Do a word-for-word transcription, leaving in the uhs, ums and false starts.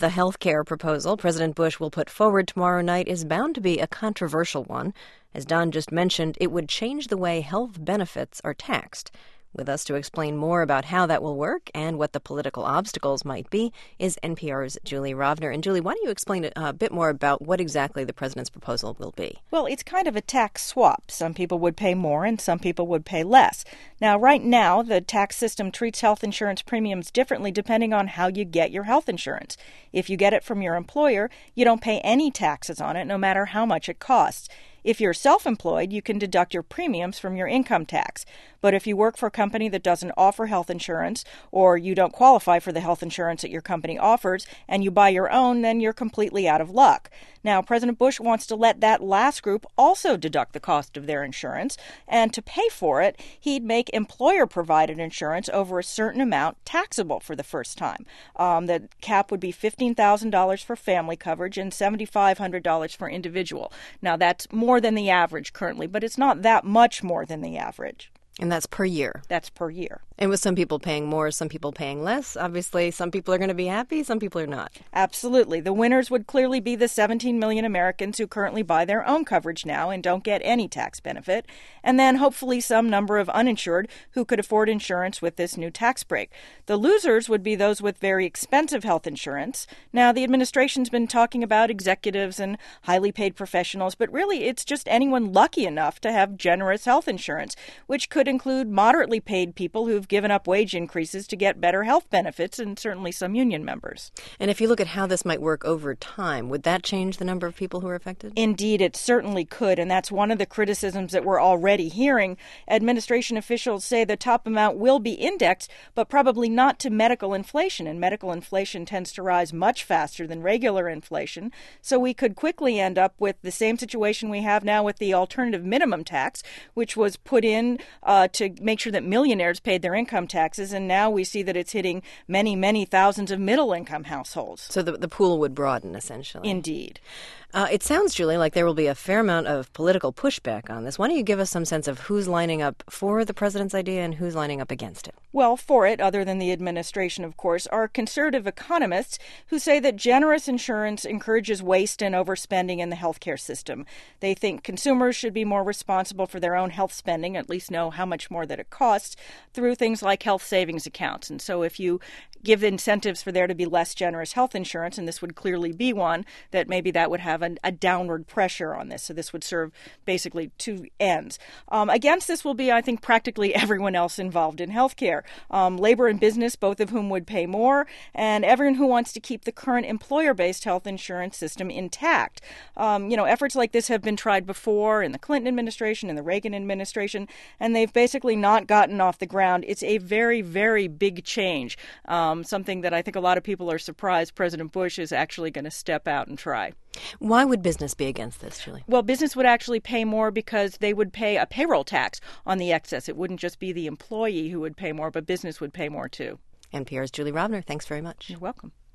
the health care proposal President Bush will put forward tomorrow night is bound to be a controversial one. As Don just mentioned, it would change the way health benefits are taxed. With us to explain more about how that will work and what the political obstacles might be is N P R's Julie Rovner. And Julie, why don't you explain a bit more about what exactly the president's proposal will be? Well, it's kind of a tax swap. Some people would pay more and some people would pay less. Now, right now, the tax system treats health insurance premiums differently depending on how you get your health insurance. If you get it from your employer, you don't pay any taxes on it, no matter how much it costs. If you're self-employed, you can deduct your premiums from your income tax. But if you work for a company that doesn't offer health insurance, or you don't qualify for the health insurance that your company offers, and you buy your own, then you're completely out of luck. Now, President Bush wants to let that last group also deduct the cost of their insurance, and to pay for it, he'd make employer-provided insurance over a certain amount taxable for the first time. Um, the cap would be fifteen thousand dollars for family coverage and seven thousand five hundred dollars for individual. Now, that's more than the average currently, but it's not that much more than the average. And that's per year? That's per year. And with some people paying more, some people paying less, obviously some people are going to be happy, some people are not. Absolutely. The winners would clearly be the seventeen million Americans who currently buy their own coverage now and don't get any tax benefit, and then hopefully some number of uninsured who could afford insurance with this new tax break. The losers would be those with very expensive health insurance. Now, the administration's been talking about executives and highly paid professionals, but really it's just anyone lucky enough to have generous health insurance, which could include moderately paid people who've given up wage increases to get better health benefits, and certainly some union members. And if you look at how this might work over time, would that change the number of people who are affected? Indeed, it certainly could, and that's one of the criticisms that we're already hearing. Administration officials say the top amount will be indexed, but probably not to medical inflation, and medical inflation tends to rise much faster than regular inflation, so we could quickly end up with the same situation we have now with the alternative minimum tax, which was put in uh, to make sure that millionaires paid their income taxes, and now we see that it's hitting many, many thousands of middle-income households. So the, the pool would broaden, essentially. Indeed. Uh, it sounds, Julie, like there will be a fair amount of political pushback on this. Why don't you give us some sense of who's lining up for the president's idea and who's lining up against it? Well, for it, other than the administration, of course, are conservative economists who say that generous insurance encourages waste and overspending in the healthcare system. They think consumers should be more responsible for their own health spending, at least know how much more that it costs, through things like health savings accounts. And so if you give incentives for there to be less generous health insurance, and this would clearly be one, that maybe that would have a, a downward pressure on this. So this would serve basically two ends. Um, against this will be, I think, practically everyone else involved in healthcare. Um, labor and business, both of whom would pay more, and everyone who wants to keep the current employer-based health insurance system intact. Um, you know, efforts like this have been tried before in the Clinton administration and the Reagan administration, and they've basically not gotten off the ground. It's a very, very big change, um, something that I think a lot of people are surprised President Bush is actually going to step out and try. Why would business be against this, Julie? Well, business would actually pay more because they would pay a payroll tax on the excess. It wouldn't just be the employee who would pay more, but business would pay more too. N P R's Julie Rovner, thanks very much. You're welcome.